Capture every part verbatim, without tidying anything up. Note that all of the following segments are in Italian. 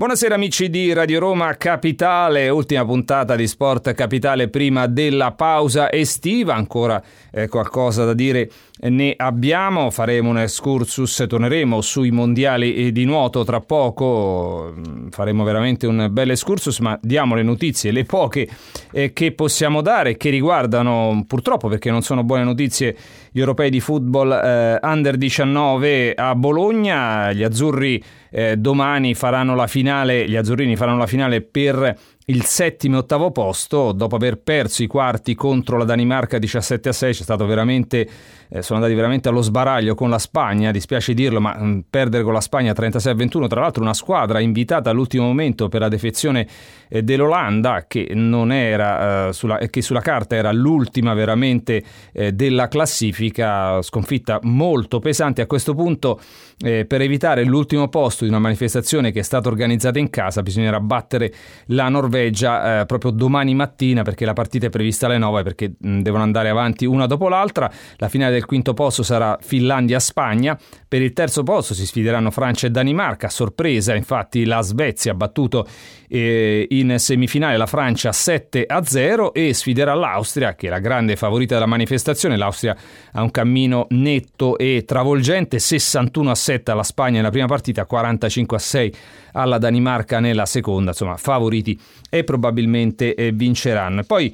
Buonasera amici di Radio Roma Capitale, ultima puntata di Sport Capitale prima della pausa estiva, ancora eh, qualcosa da dire ne abbiamo, faremo un excursus, torneremo sui mondiali di nuoto tra poco, faremo veramente un bel excursus, ma diamo le notizie, le poche eh, che possiamo dare, che riguardano purtroppo, perché non sono buone notizie, gli europei di football eh, under diciannove a Bologna. Gli azzurri eh, domani faranno la finale, gli azzurrini faranno la finale per il settimo e ottavo posto, dopo aver perso i quarti contro la Danimarca diciassette a sei. C'è stato veramente, eh, sono andati veramente allo sbaraglio con la Spagna, dispiace dirlo, ma mh, perdere con la Spagna trentasei a ventuno, tra l'altro una squadra invitata all'ultimo momento per la defezione eh, dell'Olanda, che non era eh, sulla, che sulla carta era l'ultima veramente eh, della classifica, sconfitta molto pesante. A questo punto eh, per evitare l'ultimo posto di una manifestazione che è stata organizzata in casa bisognerà battere la Norvegia eh, proprio domani mattina, perché la partita è prevista alle nove, perché mh, devono andare avanti una dopo l'altra. La finale del quinto posto sarà Finlandia-Spagna, per il terzo posto si sfideranno Francia e Danimarca. Sorpresa infatti la Svezia ha battuto eh, in semifinale la Francia sette a zero e sfiderà l'Austria, che è la grande favorita della manifestazione. L'Austria ha un cammino netto e travolgente, sessantuno a sette alla Spagna nella prima partita, quarantacinque a sei alla Danimarca nella seconda. Insomma, favoriti e probabilmente eh, vinceranno. E poi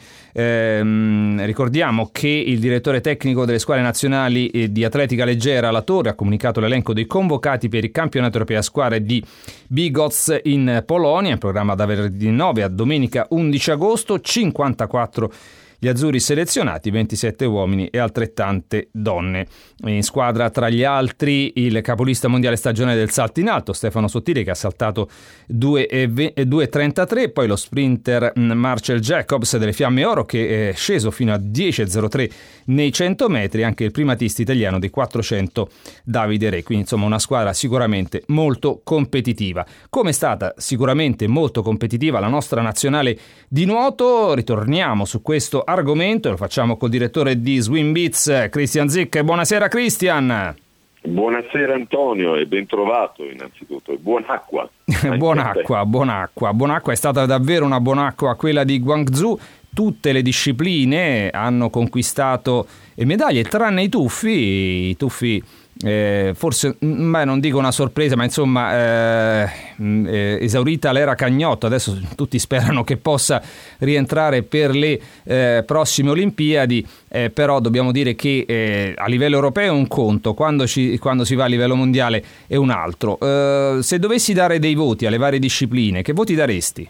ehm, ricordiamo che il direttore tecnico delle squadre nazionali eh, di atletica leggera La Torre ha comunicato l'elenco dei convocati per il campionato europeo a squadre di Bigotz in Polonia, in programma da venerdì nove a domenica undici agosto. cinquantaquattro gli azzurri selezionati, ventisette uomini e altrettante donne. In squadra tra gli altri il capolista mondiale stagionale del salto in alto Stefano Sottile, che ha saltato due e trentatré, poi lo sprinter Marcel Jacobs delle Fiamme Oro, che è sceso fino a dieci e zero tre nei cento metri, anche il primatista italiano dei quattrocento Davide Re. Quindi insomma una squadra sicuramente molto competitiva. Come è stata sicuramente molto competitiva la nostra nazionale di nuoto, ritorniamo su questo argomento e lo facciamo col direttore di Swim Beats, Christian Zick. Buonasera Christian. Buonasera Antonio e ben trovato innanzitutto, e buon'acqua. buon'acqua, buon'acqua, buon'acqua, è stata davvero una buon'acqua quella di Guangzhou. Tutte le discipline hanno conquistato medaglie tranne i tuffi, i tuffi eh, forse beh, non dico una sorpresa, ma insomma eh, eh, esaurita l'era Cagnotto, adesso tutti sperano che possa rientrare per le eh, prossime Olimpiadi, eh, però dobbiamo dire che eh, a livello europeo è un conto, quando, ci, quando si va a livello mondiale è un altro. Eh, se dovessi dare dei voti alle varie discipline, che voti daresti?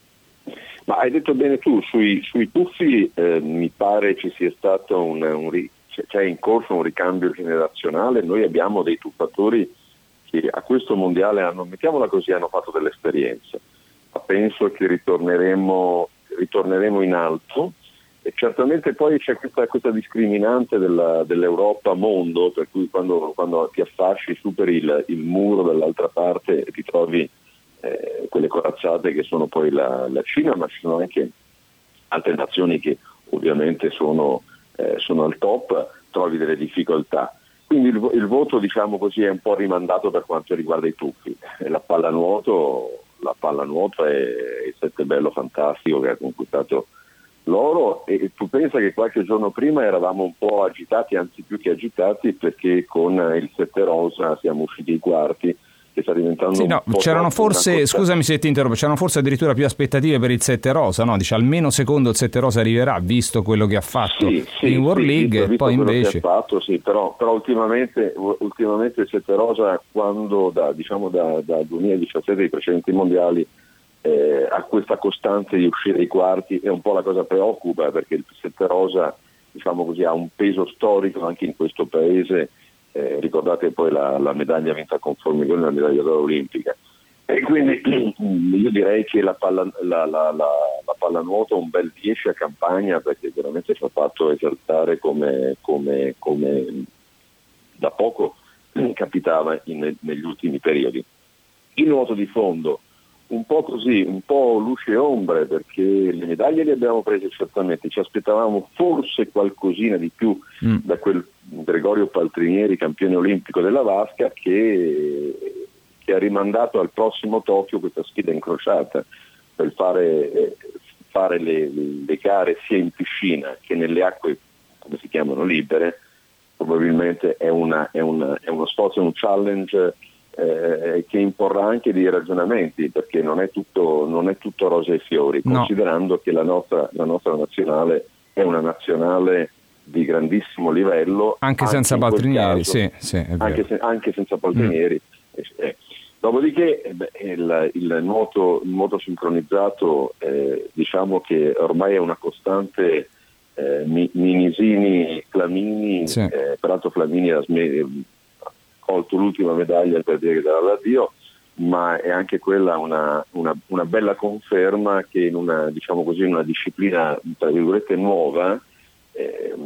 Ma hai detto bene tu, sui, sui tuffi eh, mi pare ci sia stato un, un c'è in corso un ricambio generazionale. Noi abbiamo dei tuffatori che a questo mondiale hanno, mettiamola così, hanno fatto delle esperienze, ma penso che ritorneremo, ritorneremo in alto, e certamente poi c'è questa, questa discriminante della, dell'Europa mondo, per cui quando, quando ti affasci, superi il, il muro dall'altra parte e ti trovi eh, quelle corazzate che sono poi la, la Cina, ma ci sono anche altre nazioni che ovviamente sono Eh, sono al top, trovi delle difficoltà. Quindi il, il voto, diciamo così, è un po' rimandato per quanto riguarda i tuffi. E la pallanuoto, la pallanuoto è il settebello fantastico che ha conquistato l'oro, e tu pensa che qualche giorno prima eravamo un po' agitati, anzi più che agitati, perché con il sette rosa siamo usciti ai quarti, che sta diventando sì, no, un po' c'erano forse, scusami se ti interrompo, c'erano forse addirittura più aspettative per il sette rosa, no? Dice almeno secondo il sette rosa arriverà, visto quello che ha fatto sì, sì, in World sì, League, visto, visto poi invece che ha fatto, sì, però, però ultimamente, ultimamente il sette rosa, quando da, diciamo da, da duemiladiciassette i precedenti mondiali eh, ha questa costanza di uscire ai quarti, e un po' la cosa preoccupa, perché il sette rosa, diciamo così, ha un peso storico anche in questo paese. Eh, ricordate poi la, la medaglia vinta con Formigoni, la medaglia d'oro olimpica, e quindi io direi che la, palla, la, la, la, la pallanuoto un bel dieci a Campagna, perché veramente ci ha fatto esaltare come, come, come da poco capitava in, negli ultimi periodi. Il nuoto di fondo un po' così, un po' luce e ombre, perché le medaglie le abbiamo prese certamente, ci aspettavamo forse qualcosina di più mm. da quel Gregorio Paltrinieri, campione olimpico della vasca, che che ha rimandato al prossimo Tokyo questa sfida incrociata per fare, eh, fare le, le gare sia in piscina che nelle acque, come si chiamano, libere. Probabilmente è, una, è, una, è uno sforzo, un challenge eh, che imporrà anche dei ragionamenti, perché non è tutto, non è tutto rose e fiori, no. considerando che la nostra, la nostra nazionale è una nazionale di grandissimo livello, anche, anche senza Paltrinieri, caso, sì, sì, anche, se, anche senza Paltrinieri. Mm. Eh, dopodiché eh, beh, il, il, nuoto, il nuoto sincronizzato, eh, diciamo che ormai è una costante. Eh, Minisini, Flamini, sì. eh, peraltro Flamini ha sm- colto l'ultima medaglia per dire che darà l'addio, ma è anche quella una, una, una bella conferma che in una, diciamo così, una disciplina tra virgolette nuova, eh,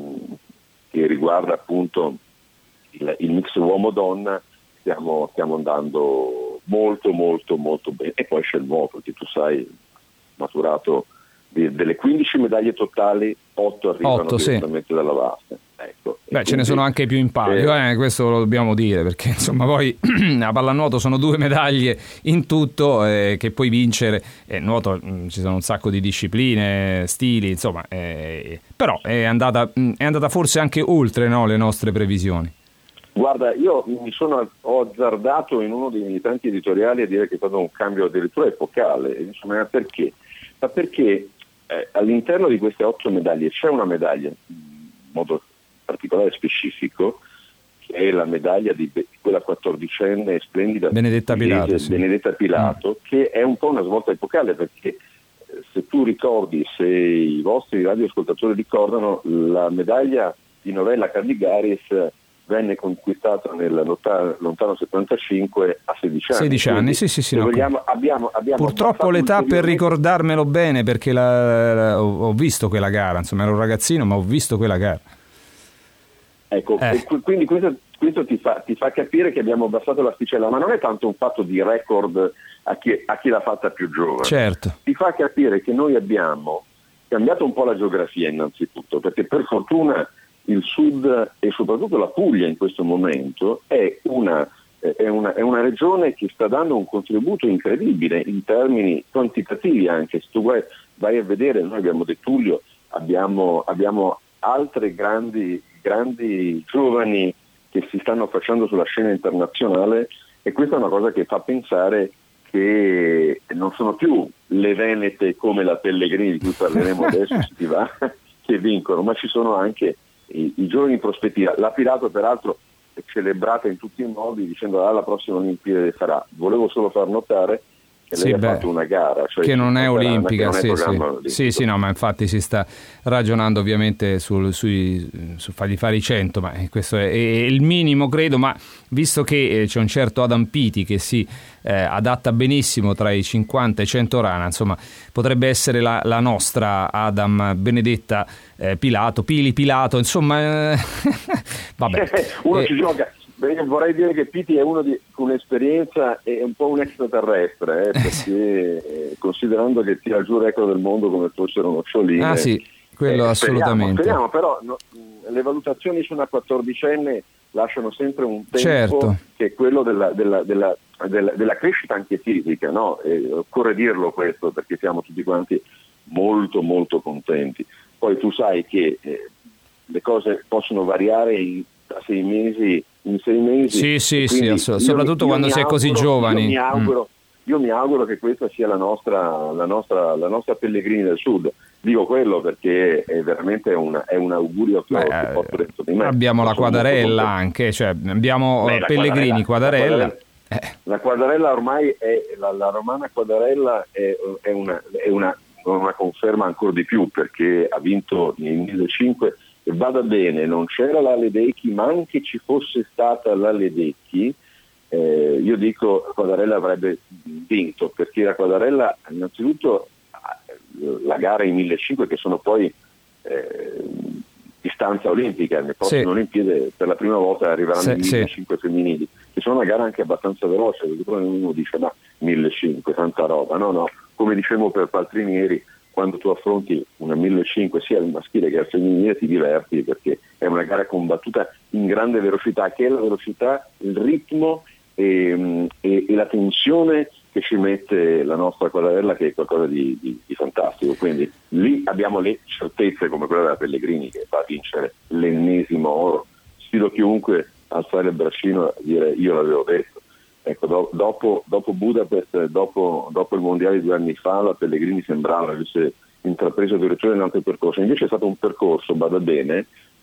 che riguarda appunto il, il mix uomo-donna, stiamo, stiamo andando molto molto molto bene. E poi c'è il nuoto, che tu sai, maturato delle quindici medaglie totali, otto arrivano otto, direttamente sì. dalla vasca. Ecco. Beh, ce ne sono anche più in palio, eh, questo lo dobbiamo dire, perché insomma poi a pallanuoto sono due medaglie in tutto, eh, che puoi vincere, eh, nuoto mh, ci sono un sacco di discipline, stili, insomma, eh, però è andata, mh, è andata forse anche oltre, no, le nostre previsioni. Guarda, io mi sono ho azzardato in uno dei miei tanti editoriali a dire che è stato un cambio addirittura epocale, insomma, perché? Ma perché eh, all'interno di queste otto medaglie c'è una medaglia in modo particolare specifico, che è la medaglia di quella quattordicenne splendida Benedetta Pilato, sì. Benedetta Pilato mm. che è un po' una svolta epocale, perché eh, se tu ricordi, se i vostri radioascoltatori ricordano, la medaglia di Novella Calligaris venne conquistata nel lontano settantacinque a sedici anni. sedici anni, sì, sì, sì. No. Vogliamo, abbiamo, abbiamo Purtroppo l'età per ricordarmelo bene, perché la, la, ho visto quella gara, insomma ero un ragazzino ma ho visto quella gara. Ecco, eh. quindi questo, questo ti, fa, ti fa capire che abbiamo abbassato l'asticella, ma non è tanto un fatto di record a chi, a chi l'ha fatta più giovane. Certo. Ti fa capire che noi abbiamo cambiato un po' la geografia innanzitutto, perché per fortuna il sud e soprattutto la Puglia in questo momento è una, è, una, è una regione che sta dando un contributo incredibile in termini quantitativi anche. Se tu vai, vai a vedere, noi abbiamo De Tullio, abbiamo, abbiamo altre grandi, grandi giovani che si stanno facendo sulla scena internazionale, e questa è una cosa che fa pensare che non sono più le venete come la Pellegrini, di cui parleremo adesso, se ti va, che vincono, ma ci sono anche I, i giovani in prospettiva. La Pilato peraltro è celebrata in tutti i modi dicendo alla prossima Olimpiade farà. Volevo solo far notare che sì, lei beh, ha fatto una gara, cioè che non è olimpica, non è sì, sì. sì, sì, no, ma infatti si sta ragionando ovviamente sul, sui, su fargli fare i cento, ma questo è, è il minimo, credo, ma visto che c'è un certo Adam Piti che si eh, adatta benissimo tra i cinquanta e i cento rana, insomma, potrebbe essere la, la nostra Adam Benedetta eh, Pilato, Pili Pilato, insomma, eh, vabbè. Uno eh, ci gioca. Beh, vorrei dire che Piti è uno di con un'esperienza e un po' un extraterrestre, eh, perché eh, considerando che tira giù il record del mondo come fossero noccioline. Ah sì, quello eh, assolutamente. Speriamo, speriamo però no, le valutazioni su una quattordicenne lasciano sempre un tempo, certo, che è quello della, della, della, della, della crescita anche fisica, no? E occorre dirlo questo, perché siamo tutti quanti molto molto contenti. Poi tu sai che eh, le cose possono variare in, da sei mesi in sei mesi. Sì, sì, sì, soprattutto io, quando io si è così auguro, giovani. Io mi, auguro, mm. io mi auguro che questa sia la nostra, la nostra, la nostra Pellegrini del Sud. Dico quello perché è veramente una, è un augurio che, Beh, che porto dentro di me. Abbiamo la Quadarella anche, cioè abbiamo Beh, Pellegrini, Quadarella. La Quadarella, eh. la Quadarella ormai è la, la romana Quadarella è, è, una, è una, una conferma ancora di più, perché ha vinto nel millecinquecento. E vada bene, non c'era la Ledecky, ma anche ci fosse stata la Ledecky, eh, io dico Quadarella avrebbe vinto, perché la Quadarella innanzitutto la gara in millecinquecento, che sono poi eh, distanza olimpica, nelle prossime sì. Olimpiadi per la prima volta arriveranno i sì, millecinquecento sì. femminili, che sono una gara anche abbastanza veloce, perché poi uno dice ma millecinquecento, tanta roba, no no, come dicevo per Paltrinieri, quando tu affronti una millecinquecento sia al maschile che al femminile ti diverti, perché è una gara combattuta in grande velocità, che è la velocità, il ritmo e, e, e la tensione che ci mette la nostra quadrarella, che è qualcosa di, di, di fantastico. Quindi lì abbiamo le certezze come quella della Pellegrini, che va a vincere l'ennesimo oro. Sfido chiunque a alzare il braccino e dire io l'avevo detto. Ecco, do, dopo, dopo Budapest, dopo, dopo il mondiale di due anni fa, la Pellegrini sembrava avesse intrapreso addirittura un altro percorso. Invece è stato un percorso, bada bene,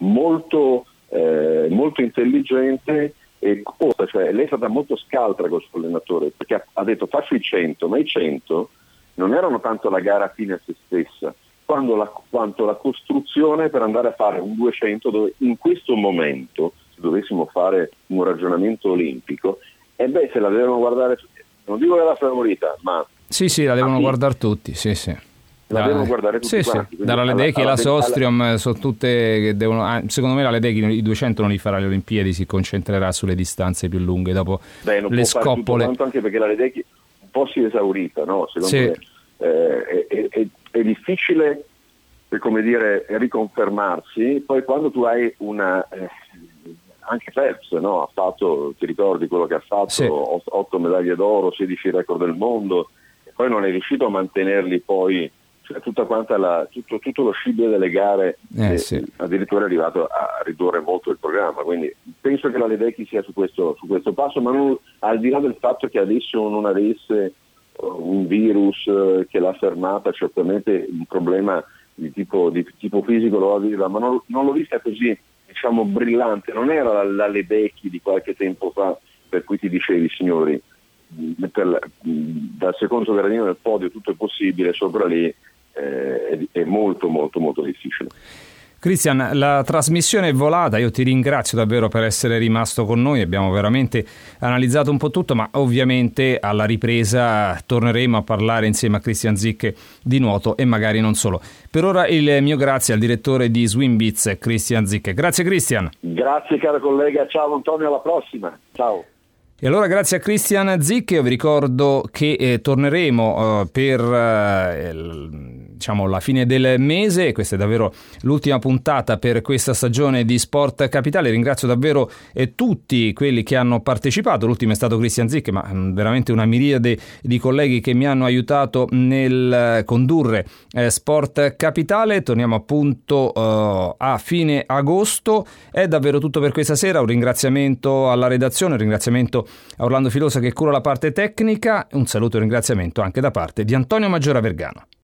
molto, eh, molto intelligente e corta, cioè lei è stata molto scaltra col suo allenatore, perché ha, ha detto faccio i cento, ma i cento non erano tanto la gara fine a se stessa, quando la, quanto la costruzione per andare a fare un duecento, dove in questo momento, se dovessimo fare un ragionamento olimpico, e beh, se la devono guardare, non dico che è la favorita, ma sì sì, la devono guardare tutti, sì sì. La Da, devono guardare tutti sì, quanti. Sì. Dalla Ledecky e la Sostrium alla... sono tutte che devono. Secondo me la Ledecky i duecento non li farà alle Olimpiadi, si concentrerà sulle distanze più lunghe dopo Beh, non le può scoppole. Fare tutto anche perché la Ledecky un po' si è esaurita, no? Secondo sì. me eh, è, è, è, è difficile, come dire, riconfermarsi. Poi quando tu hai una eh, anche Phelps, no? Ha fatto, ti ricordi quello che ha fatto? Sì. otto medaglie d'oro, sedici record del mondo, e poi non è riuscito a mantenerli poi. Cioè, tutta quanta la, tutto, tutto lo scibile delle gare eh, eh, sì. addirittura è arrivato a ridurre molto il programma, quindi penso che la Ledecky sia su questo, su questo passo, ma non, al di là del fatto che adesso non avesse un virus eh, che l'ha fermata, certamente un problema di tipo, di tipo fisico lo aveva, ma non, non l'ho vista così, diciamo, brillante. Non era la, la Ledecky di qualche tempo fa, per cui ti dicevi, signori, per, dal secondo gradino del podio tutto è possibile, sopra lì è, è molto molto molto difficile. Cristian, la trasmissione è volata, io ti ringrazio davvero per essere rimasto con noi, abbiamo veramente analizzato un po' tutto, ma ovviamente alla ripresa torneremo a parlare insieme a Christian Zick di nuoto e magari non solo. Per ora il mio grazie al direttore di Swimbeats, Christian Zick. Grazie Christian. Grazie caro collega, ciao Antonio, alla prossima, ciao. E allora grazie a Christian Zick, io vi ricordo che eh, torneremo eh, per eh, il, diciamo la fine del mese, questa è davvero l'ultima puntata per questa stagione di Sport Capitale. Ringrazio davvero eh, tutti quelli che hanno partecipato, l'ultimo è stato Christian Zick, ma mh, veramente una miriade di colleghi che mi hanno aiutato nel condurre eh, Sport Capitale. Torniamo appunto eh, a fine agosto, è davvero tutto per questa sera, un ringraziamento alla redazione, un ringraziamento a Orlando Filosa che cura la parte tecnica, un saluto e un ringraziamento anche da parte di Antonio Maggiora Vergano.